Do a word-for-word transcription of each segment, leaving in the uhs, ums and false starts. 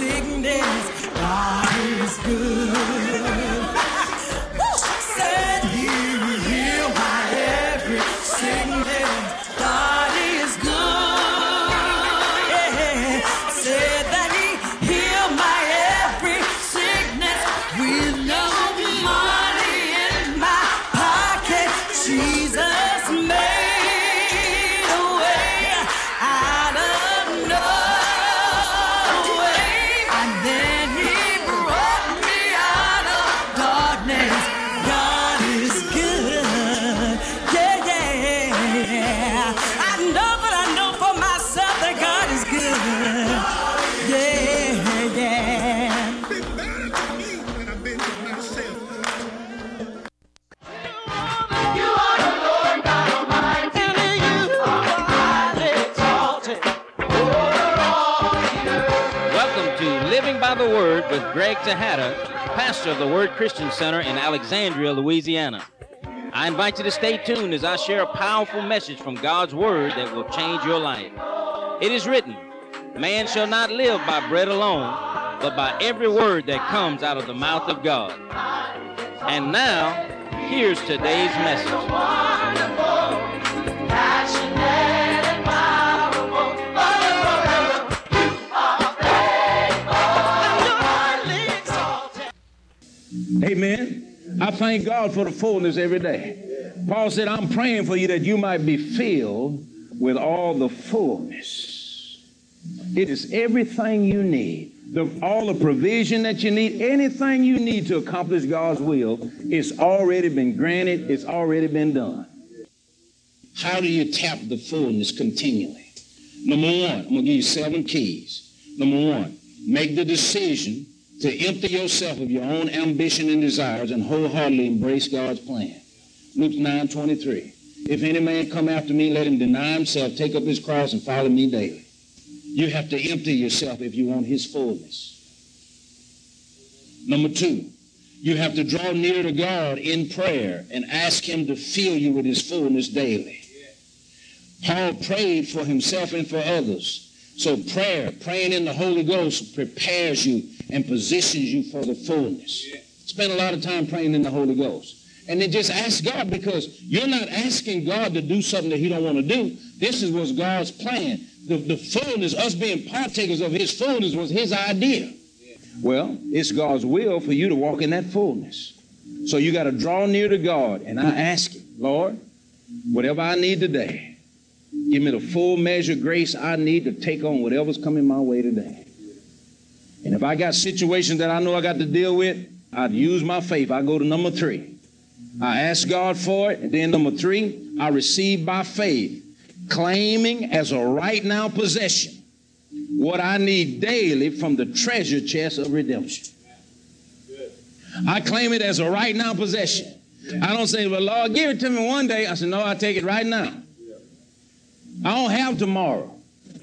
sickness. God is good. Woo! Said he will heal my every sickness. God is good. Yeah. Said that he healed my every sickness with no money in my pocket. Jesus made a way out of no way, and then he brought me out of darkness. God is good. Yeah, yeah. I know, but I know for myself that God is good. Yeah, yeah. It's been better to me than I've been to myself. You are the Lord God Almighty, and you are highly exalted over all the earth. Welcome to Living by the Word with Greg Tejada, pastor of the Word Christian Center in Alexandria, Louisiana. I invite you to stay tuned as I share a powerful message from God's Word that will change your life. It is written, man shall not live by bread alone, but by every word that comes out of the mouth of God. And now, here's today's message. Wonderful, passionate and powerful, forever you are faithful and highly exalted. Amen. I thank God for the fullness every day. Paul said, I'm praying for you that you might be filled with all the fullness. It is everything you need. The, all the provision that you need, anything you need to accomplish God's will, it's already been granted. It's already been done. How do you tap the fullness continually? Number one, I'm going to give you seven keys. Number one, make the decision to empty yourself of your own ambition and desires and wholeheartedly embrace God's plan. Luke nine twenty-three. If any man come after me, let him deny himself, take up his cross, and follow me daily. You have to empty yourself if you want his fullness. Number two, you have to draw near to God in prayer and ask him to fill you with his fullness daily. Paul prayed for himself and for others. So prayer, praying in the Holy Ghost, prepares you and positions you for the fullness. Spend a lot of time praying in the Holy Ghost. And then just ask God, because you're not asking God to do something that he don't want to do. This is was God's plan. The, the fullness, us being partakers of his fullness, was his idea. Well, it's God's will for you to walk in that fullness. So you got to draw near to God. And I ask him, Lord, whatever I need today, give me the full measure of grace I need to take on whatever's coming my way today. And if I got situations that I know I got to deal with, I'd use my faith. I go to number three. I ask God for it. And then number three, I receive by faith, claiming as a right now possession what I need daily from the treasure chest of redemption. I claim it as a right now possession. I don't say, well, Lord, give it to me one day. I say, no, I take it right now. I don't have tomorrow.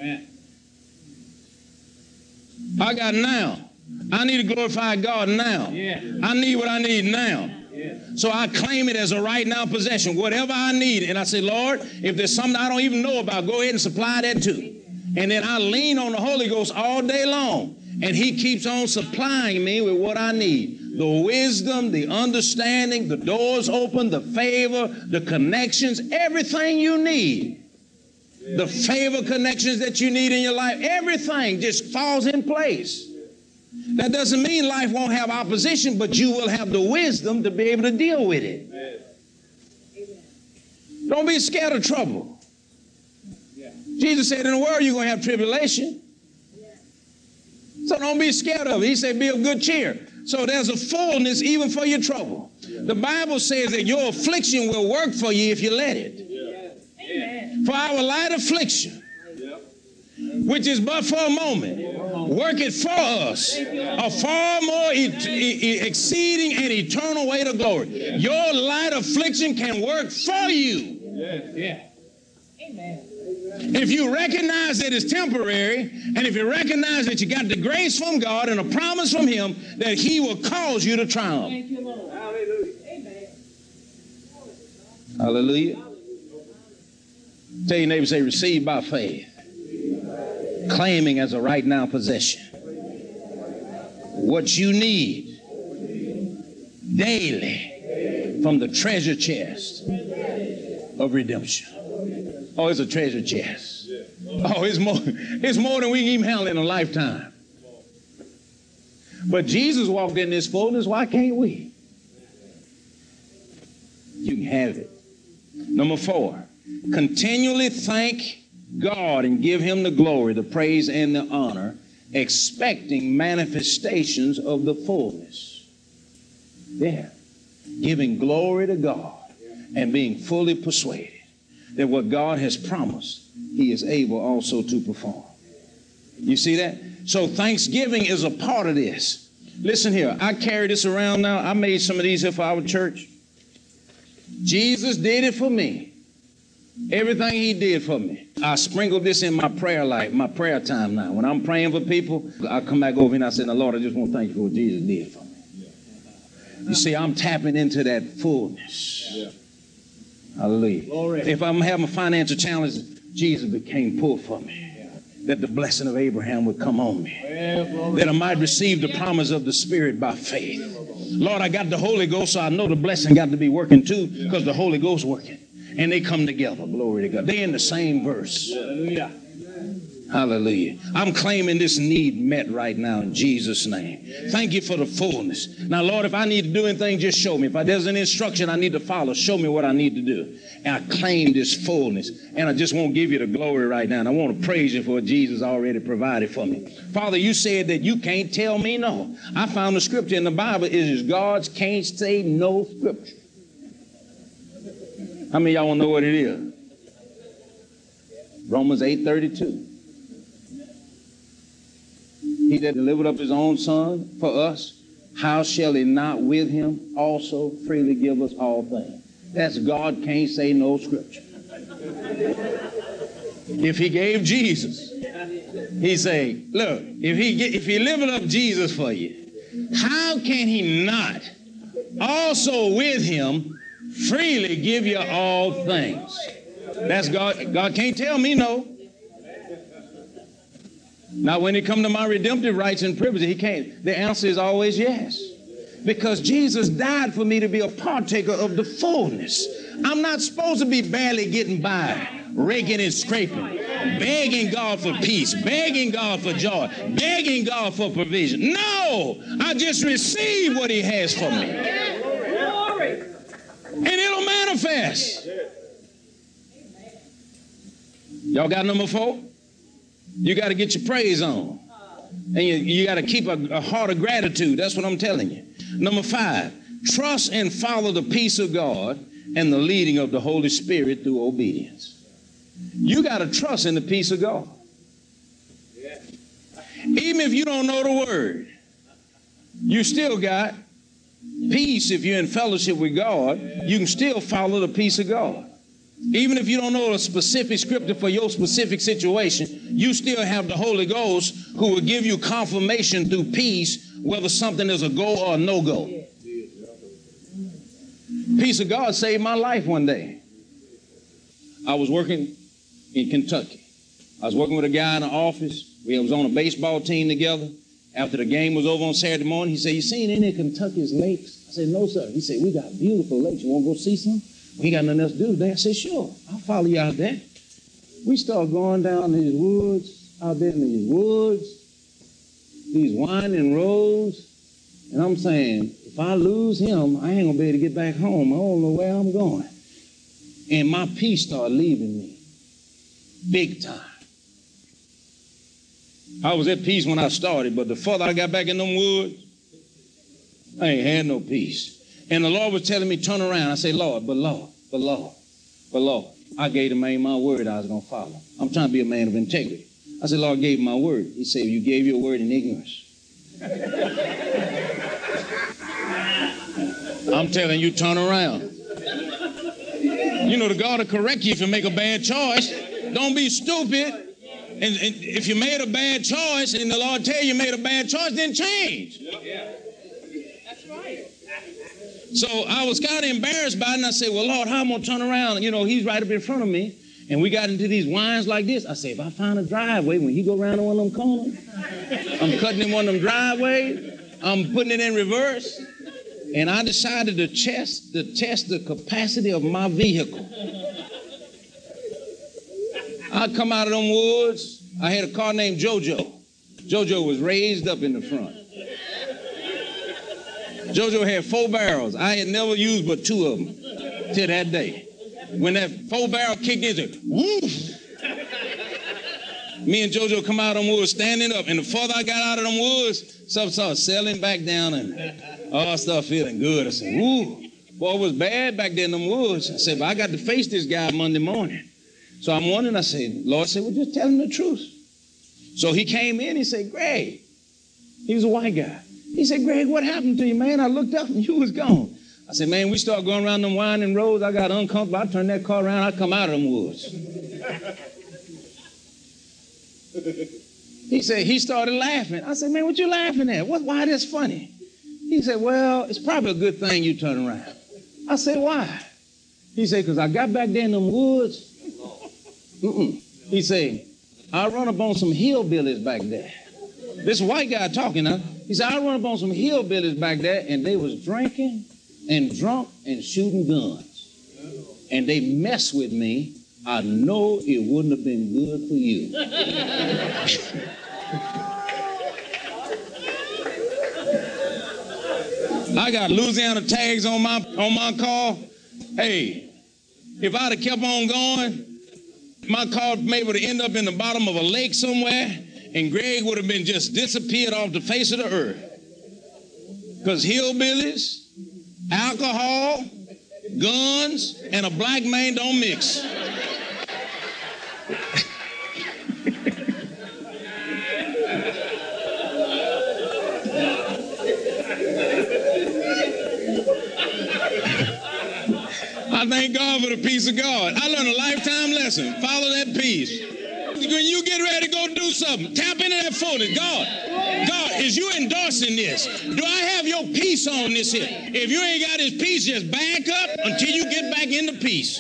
I got now. I need to glorify God now. I need what I need now. So I claim it as a right now possession, whatever I need. And I say, Lord, if there's something I don't even know about, go ahead and supply that too. And then I lean on the Holy Ghost all day long. And he keeps on supplying me with what I need. The wisdom, the understanding, the doors open, the favor, the connections, everything you need. The favor connections that you need in your life, everything just falls in place. That doesn't mean life won't have opposition, but you will have the wisdom to be able to deal with it. Amen. Don't be scared of trouble. Yeah. Jesus said, in the world you're going to have tribulation. Yeah. So don't be scared of it. He said, be of good cheer. So there's a fullness even for your trouble. Yeah. The Bible says that your affliction will work for you if you let it. Yeah. Amen. For our light affliction, which is but for a moment, work it for us a far more e- e- exceeding and eternal weight of glory. Yeah. Your light affliction can work for you. Yeah. Yeah. Amen. If you recognize that it's temporary, and if you recognize that you got the grace from God and a promise from him that he will cause you to triumph. Thank you, Lord. Hallelujah. Amen. Hallelujah. Tell your neighbor, say, receive by faith. Claiming as a right now possession what you need daily from the treasure chest of redemption. Oh, it's a treasure chest. Oh, it's more, it's more than we can even handle in a lifetime. But Jesus walked in this fullness. Why can't we? You can have it. Number four, continually thank God and give him the glory, the praise, and the honor, expecting manifestations of the fullness. Yeah. Giving glory to God and being fully persuaded that what God has promised, he is able also to perform. You see that? So thanksgiving is a part of this. Listen here, I carry this around now. I made some of these here for our church. Jesus did it for me. Everything he did for me. I sprinkled this in my prayer life, my prayer time now. When I'm praying for people, I come back over and I say, "Now, Lord, I just want to thank you for what Jesus did for me." You see, I'm tapping into that fullness. Yeah. Hallelujah. Glory. If I'm having a financial challenge, Jesus became poor for me. Yeah. That the blessing of Abraham would come on me. Yeah, that I might receive the promise of the Spirit by faith. Lord, I got the Holy Ghost, so I know the blessing got to be working too, because the Holy Ghost working. And they come together. Glory to God. They're in the same verse. Hallelujah. Hallelujah. I'm claiming this need met right now in Jesus' name. Thank you for the fullness. Now, Lord, if I need to do anything, just show me. If there's an instruction I need to follow, show me what I need to do. And I claim this fullness. And I just want to give you the glory right now. And I want to praise you for what Jesus already provided for me. Father, you said that you can't tell me no. I found the scripture in the Bible. It is God's can't say no scripture. How many of y'all want to know what it is? Romans eight thirty-two. He that delivered up his own son for us, how shall he not with him also freely give us all things? That's God can't say no scripture. If he gave Jesus, he say, look, if he if he delivered up Jesus for you, how can he not also with him freely give you all things? That's God. God can't tell me no. Now, when it comes to my redemptive rights and privileges, he can't. The answer is always yes. Because Jesus died for me to be a partaker of the fullness. I'm not supposed to be barely getting by, raking and scraping, begging God for peace, begging God for joy, begging God for provision. No, I just receive what he has for me. And it'll manifest. Y'all got number four? You got to get your praise on. And you, you got to keep a, a heart of gratitude. That's what I'm telling you. Number five, trust and follow the peace of God and the leading of the Holy Spirit through obedience. You got to trust in the peace of God. Even if you don't know the word, you still got peace. If you're in fellowship with God, you can still follow the peace of God. Even if you don't know a specific scripture for your specific situation, you still have the Holy Ghost who will give you confirmation through peace whether something is a go or a no-go. Peace of God saved my life one day. I was working in Kentucky. I was working with a guy in the office. We was on a baseball team together. After the game was over on Saturday morning, he said, "You seen any of Kentucky's lakes?" I said, "No, sir." He said, "We got beautiful lakes. You want to go see some? We ain't got nothing else to do today." I said, "Sure, I'll follow you out there." We start going down these woods, out there in these woods, these winding roads. And I'm saying, if I lose him, I ain't going to be able to get back home. I don't know where I'm going. And my peace started leaving me. Big time. I was at peace when I started, but the further I got back in them woods, I ain't had no peace. And the Lord was telling me, turn around. I said, "Lord, but Lord, but Lord, but Lord." I gave the man my word I was going to follow. I'm trying to be a man of integrity. I said, "Lord, gave my word." He said, "You gave your word in ignorance." I'm telling you, turn around. You know, the God will correct you if you make a bad choice. Don't be stupid. And, and if you made a bad choice and the Lord tell you you made a bad choice, then change. Yeah. That's right. So I was kind of embarrassed by it, and I said, "Well, Lord, how am I going to turn around? You know, he's right up in front of me." And we got into these winds like this. I said, if I find a driveway, when he go around on one of them corners, I'm cutting in one of them driveways, I'm putting it in reverse, and I decided to test, to test the capacity of my vehicle. I come out of them woods. I had a car named JoJo. JoJo was raised up in the front. JoJo had four barrels. I had never used but two of them till that day. When that four barrel kicked in, it woof. Me and JoJo come out of them woods standing up, and the further I got out of them woods, stuff started settling back down, and oh, I started feeling good. I said, "Ooh, boy, it was bad back there in them woods." I said, "But I got to face this guy Monday morning." So I'm wondering. I said, "Lord said, well, just tell him the truth." So he came in. He said, "Greg," he was a white guy. He said, "Greg, what happened to you, man? I looked up and you was gone." I said, "Man, we started going around them winding roads. I got uncomfortable. I turned that car around. I come out of them woods." He said, he started laughing. I said, "Man, what you laughing at? What, why this funny?" He said, "Well, it's probably a good thing you turn around." I said, "Why?" He said, "Because I got back there in them woods." Mm-mm. He said, "I run up on some hillbillies back there." This white guy talking now. He said, "I run up on some hillbillies back there, and they was drinking and drunk and shooting guns. And they messed with me. I know it wouldn't have been good for you." I got Louisiana tags on my on my car. Hey, if I'd have kept on going, my car may would have ended up in the bottom of a lake somewhere, and Greg would have been just disappeared off the face of the earth. Because hillbillies, alcohol, guns, and a black man don't mix. I thank God for the peace of God. I learned a lifetime lesson. Follow that peace. When you get ready to go do something, tap into that fullness. God, God, is you endorsing this? Do I have your peace on this here? If you ain't got his peace, just back up until you get back into peace.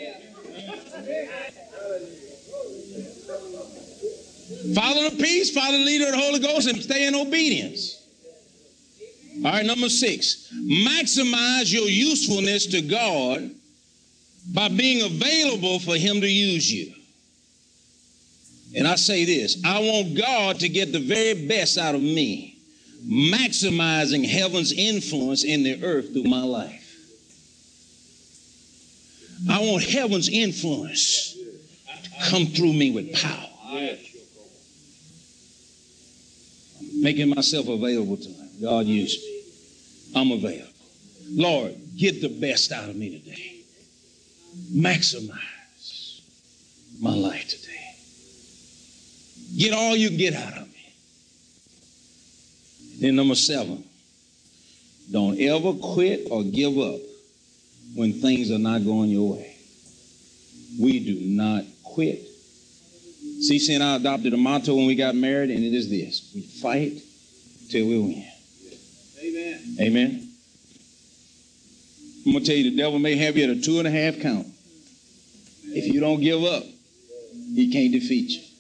Follow the peace, follow the leader of the Holy Ghost, and stay in obedience. All right, number six, maximize your usefulness to God by being available for him to use you. And I say this, I want God to get the very best out of me, maximizing heaven's influence in the earth through my life. I want heaven's influence to come through me with power. I'm making myself available to him. God, use me. I'm available. Lord, get the best out of me today. Maximize my life today. Get all you can get out of me. Then number seven, don't ever quit or give up when things are not going your way. We do not quit. Cece and I adopted a motto when we got married, and it is this: we fight till we win. Amen. Amen. I'm going to tell you, the devil may have you at a two and a half count. If you don't give up, he can't defeat you.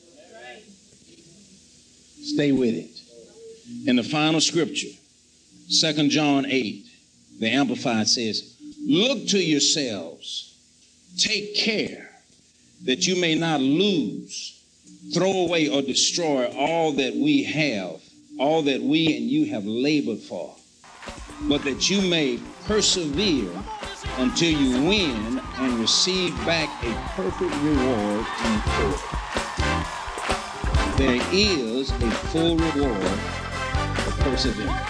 Stay with it. And the final scripture, Second John eight, the Amplified says, look to yourselves, take care that you may not lose, throw away, or destroy all that we have, all that we and you have labored for, but that you may persevere until you win and receive back a perfect reward in full. There is a full reward for perseverance.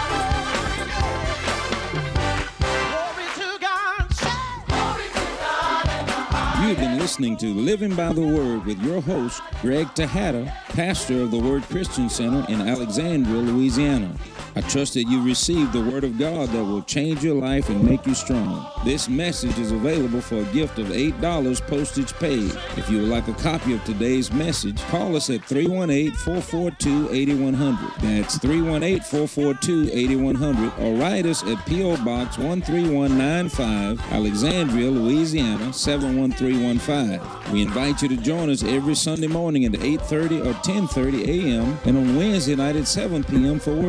You've been listening to Living by the Word with your host, Greg Tejada, pastor of the Word Christian Center in Alexandria, Louisiana. I trust that you received the Word of God that will change your life and make you strong. This message is available for a gift of eight dollars postage paid. If you would like a copy of today's message, call us at three one eight, four four two, eight one zero zero. That's three one eight, four four two, eight one zero zero, or write us at P O Box one three one nine five, Alexandria, Louisiana, seven one three one five. We invite you to join us every Sunday morning at eight thirty or ten thirty a.m. and on Wednesday night at seven p.m. for worship.